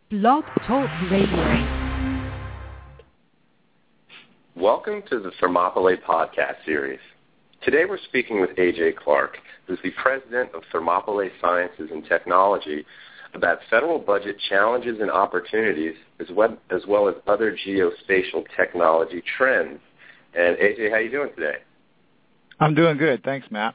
Blog Talk Radio. Welcome to the Thermopylae podcast series. Today we're speaking with A.J. Clark, who's the president of Thermopylae Sciences and Technology, about federal budget challenges and opportunities, as well as other geospatial technology trends. And A.J., how are you doing today? I'm doing good. Thanks, Matt.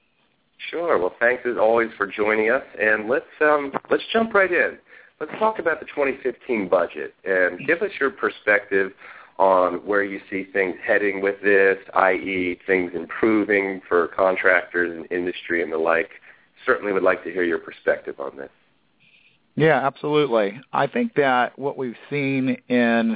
Sure. Well, thanks as always for joining us. And let's jump right in. Let's talk about the 2015 budget and give us your perspective on where you see things heading with this, i.e. things improving for contractors and industry and the like. Certainly would like to hear your perspective on this. Yeah, absolutely. I think that what we've seen in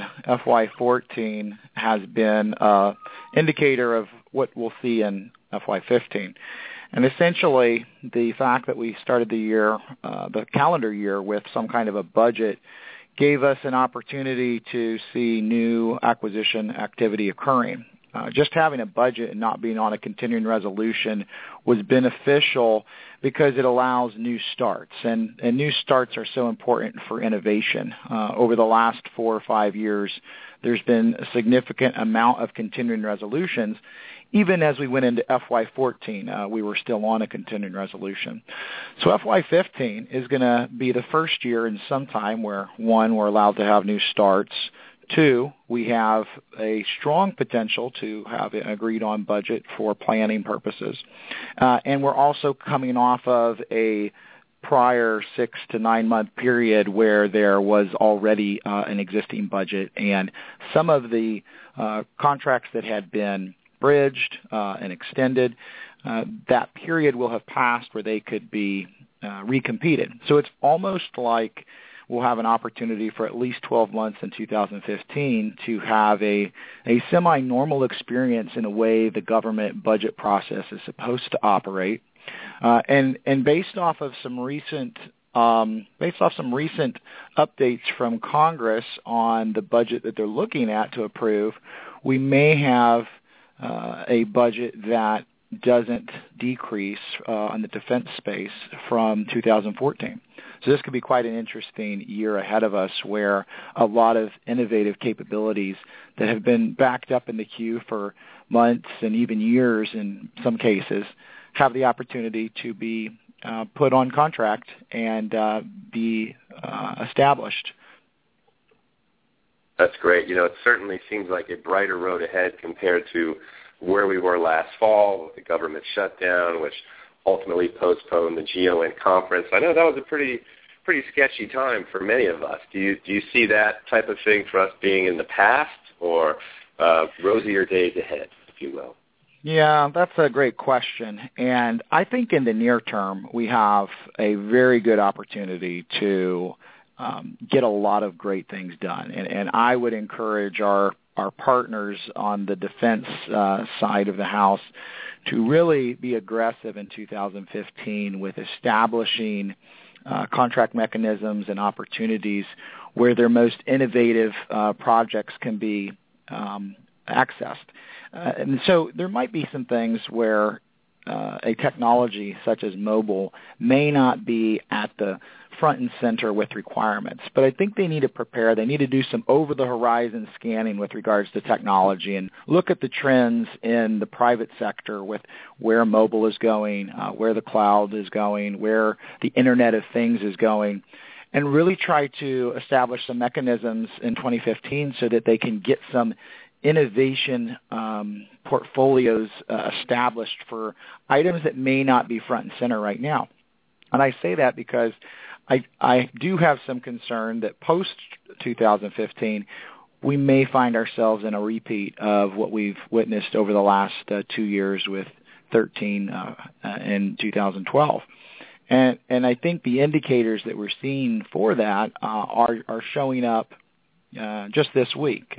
FY14 has been an indicator of what we'll see in FY15. And essentially, the fact that we started the year, the calendar year, with some kind of a budget gave us an opportunity to see new acquisition activity occurring. Just having a budget and not being on a continuing resolution was beneficial because it allows new starts, and new starts are so important for innovation. Over the last 4 or 5 years, there's been a significant amount of continuing resolutions. Even as we went into FY14, we were still on a continuing resolution. So FY15 is going to be the first year in some time where, one, we're allowed to have new starts. Two, we have a strong potential to have an agreed-on budget for planning purposes. And we're also coming off of a prior 6 to 9 month period where there was already an existing budget. And some of the contracts that had been bridged and extended, that period will have passed where they could be recompeted. So it's almost like we'll have an opportunity for at least 12 months in 2015 to have a semi-normal experience in a way the government budget process is supposed to operate. And based off of some recent updates from Congress on the budget that they're looking at to approve, we may have a budget that doesn't decrease on the defense space from 2014. So this could be quite an interesting year ahead of us where a lot of innovative capabilities that have been backed up in the queue for months and even years in some cases have the opportunity to be put on contract and be established. That's great. You know, it certainly seems like a brighter road ahead compared to where we were last fall with the government shutdown, which ultimately postponed the GEOINT conference. I know that was a pretty sketchy time for many of us. Do you see that type of thing for us being in the past or rosier days ahead, if you will? Yeah, that's a great question. And I think in the near term, we have a very good opportunity to get a lot of great things done. And I would encourage our partners on the defense side of the house to really be aggressive in 2015 with establishing contract mechanisms and opportunities where their most innovative projects can be accessed. And so there might be some things where a technology such as mobile may not be at the front and center with requirements. But I think they need to prepare. They need to do some over-the-horizon scanning with regards to technology and look at the trends in the private sector with where mobile is going, where the cloud is going, where the Internet of Things is going, and really try to establish some mechanisms in 2015 so that they can get some innovation portfolios established for items that may not be front and center right now. And I say that because I do have some concern that post-2015, we may find ourselves in a repeat of what we've witnessed over the last 2 years with 13 and 2012. And I think the indicators that we're seeing for that are showing up just this week.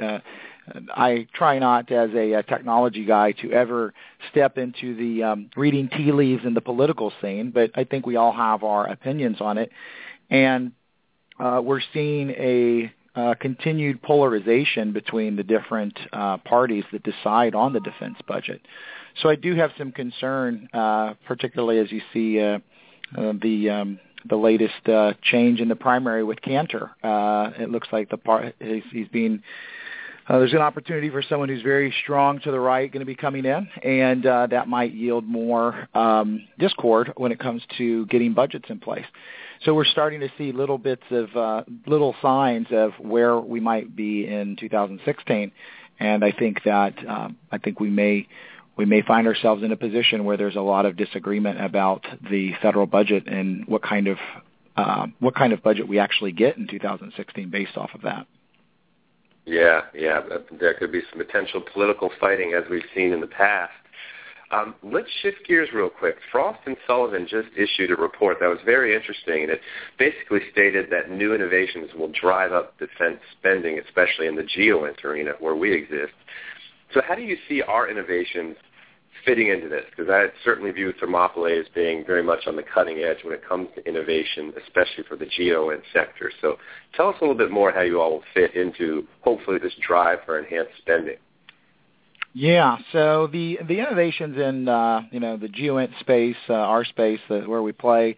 I try not, as a technology guy, to ever step into the reading tea leaves in the political scene, but I think we all have our opinions on it. And we're seeing a continued polarization between the different parties that decide on the defense budget. So I do have some concern, particularly as you see the the latest change in the primary with Cantor. It looks like he's being there's an opportunity for someone who's very strong to the right going to be coming in, and that might yield more discord when it comes to getting budgets in place. So we're starting to see little bits of little signs of where we might be in 2016, and I think that we may find ourselves in a position where there's a lot of disagreement about the federal budget and what kind of budget we actually get in 2016 based off of that. Yeah, there could be some potential political fighting as we've seen in the past. Let's shift gears real quick. Frost & Sullivan just issued a report that was very interesting, and it basically stated that new innovations will drive up defense spending, especially in the GEOINT arena where we exist. So how do you see our innovations fitting into this? Because I certainly view Thermopylae as being very much on the cutting edge when it comes to innovation, especially for the GEOINT sector. So tell us a little bit more how you all will fit into, hopefully, this drive for enhanced spending. Yeah, so the innovations in the GEOINT space, our space, where we play,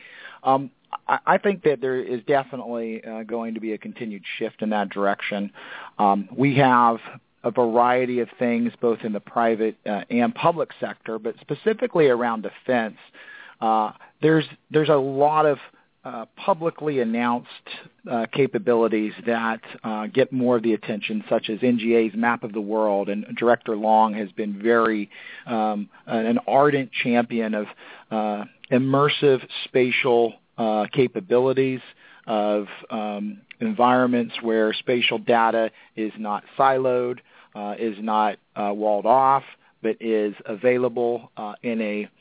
I think that there is definitely going to be a continued shift in that direction. We have a variety of things both in the private and public sector, but specifically around defense. There's a lot of publicly announced capabilities that get more of the attention, such as NGA's Map of the World, and Director Long has been very an ardent champion of immersive spatial capabilities, of environments where spatial data is not siloed, is not walled off, but is available in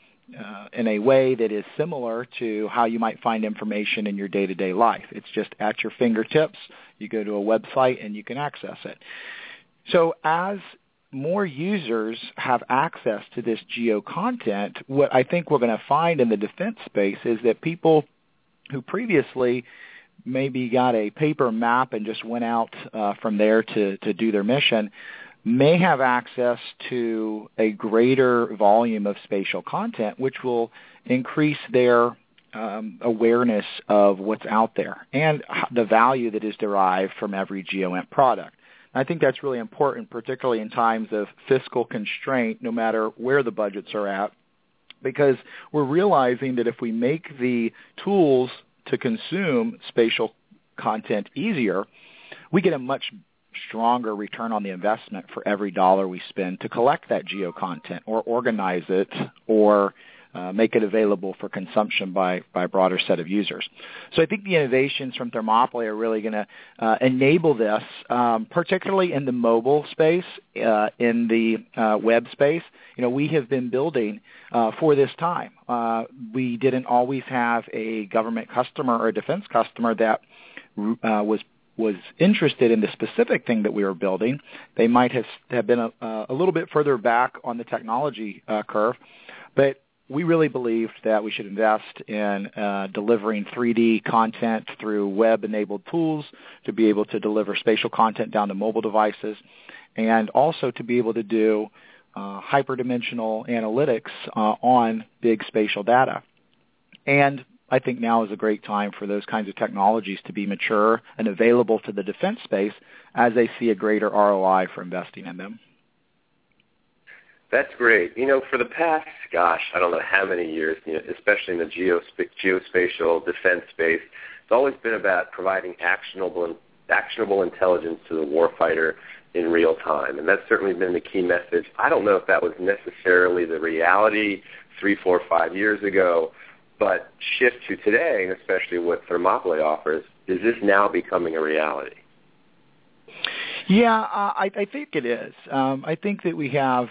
a way that is similar to how you might find information in your day-to-day life. It's just at your fingertips. You go to a website and you can access it. So as more users have access to this geo content, what I think we're going to find in the defense space is that people who previously maybe got a paper map and just went out from there to do their mission may have access to a greater volume of spatial content, which will increase their awareness of what's out there and the value that is derived from every GEOINT product. I think that's really important, particularly in times of fiscal constraint, no matter where the budgets are at, because we're realizing that if we make the tools to consume spatial content easier, we get a much stronger return on the investment for every dollar we spend to collect that geo content or organize it or make it available for consumption by a broader set of users. So I think the innovations from Thermopylae are really going to enable this, particularly in the mobile space, in the web space. We have been building for this time. We didn't always have a government customer or a defense customer that was interested in the specific thing that we were building. They might have been a little bit further back on the technology curve, but we really believed that we should invest in delivering 3D content through web-enabled tools to be able to deliver spatial content down to mobile devices, and also to be able to do hyperdimensional analytics on big spatial data. And I think now is a great time for those kinds of technologies to be mature and available to the defense space as they see a greater ROI for investing in them. That's great. For the past, I don't know how many years, especially in the geospatial defense space, it's always been about providing actionable intelligence to the warfighter in real time, and that's certainly been the key message. I don't know if that was necessarily the reality 3, 4, 5 years ago, but shift to today, and especially what Thermopylae offers, is this now becoming a reality? Yeah, I think it is. I think that we have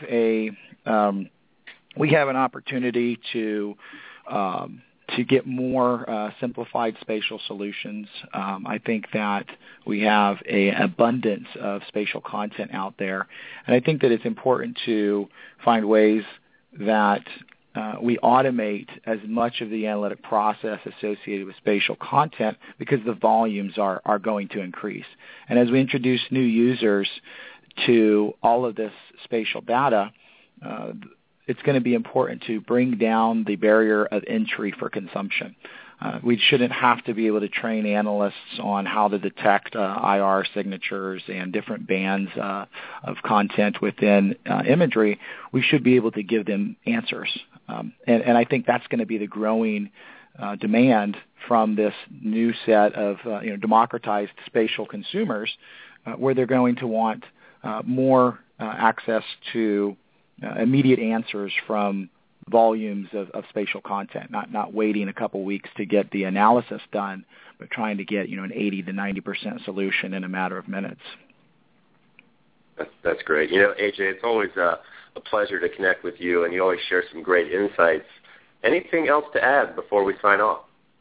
an opportunity to get more simplified spatial solutions. I think that we have an abundance of spatial content out there, and I think that it's important to find ways that we automate as much of the analytic process associated with spatial content because the volumes are going to increase. And as we introduce new users to all of this spatial data, it's going to be important to bring down the barrier of entry for consumption. We shouldn't have to be able to train analysts on how to detect IR signatures and different bands of content within imagery. We should be able to give them answers. And I think that's going to be the growing demand from this new set of democratized spatial consumers, where they're going to want more access to immediate answers from volumes of spatial content, not waiting a couple weeks to get the analysis done, but trying to get an 80 to 90% solution in a matter of minutes. That's great. AJ, it's always a pleasure to connect with you, and you always share some great insights. Anything else to add before we sign off?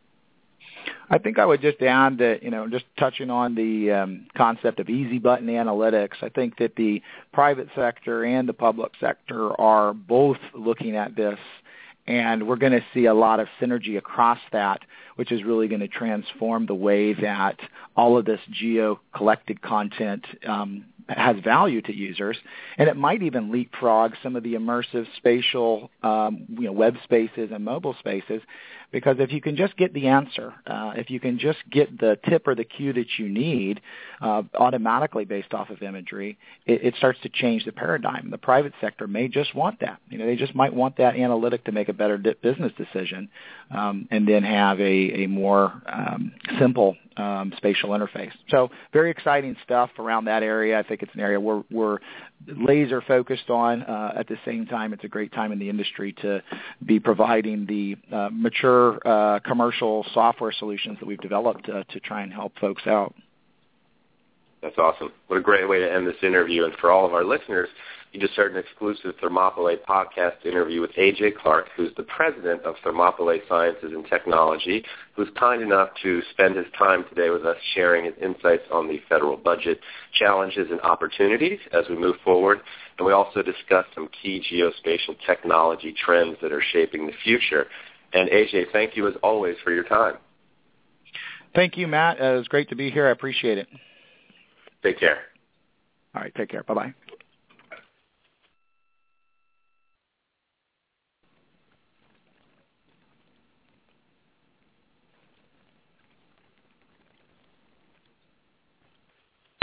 I think I would just add that, just touching on the concept of easy button analytics, I think that the private sector and the public sector are both looking at this, and we're going to see a lot of synergy across that, which is really going to transform the way that all of this geo-collected content has value to users, and it might even leapfrog some of the immersive spatial web spaces and mobile spaces, because if you can just get the answer, if you can just get the tip or the cue that you need automatically based off of imagery, it starts to change the paradigm. The private sector may just want that. They just might want that analytic to make a better business decision, and then have a more simple spatial interface. So very exciting stuff around that area. I think it's an area we're laser focused on. At the same time, it's a great time in the industry to be providing the mature commercial software solutions that we've developed to try and help folks out. That's awesome. What a great way to end this interview. And for all of our listeners, you just heard an exclusive Thermopylae podcast interview with AJ Clark, who's the president of Thermopylae Sciences and Technology, who's kind enough to spend his time today with us sharing his insights on the federal budget challenges and opportunities as we move forward. And we also discussed some key geospatial technology trends that are shaping the future. And AJ, thank you as always for your time. Thank you, Matt. It was great to be here. I appreciate it. Take care. All right, take care. Bye-bye.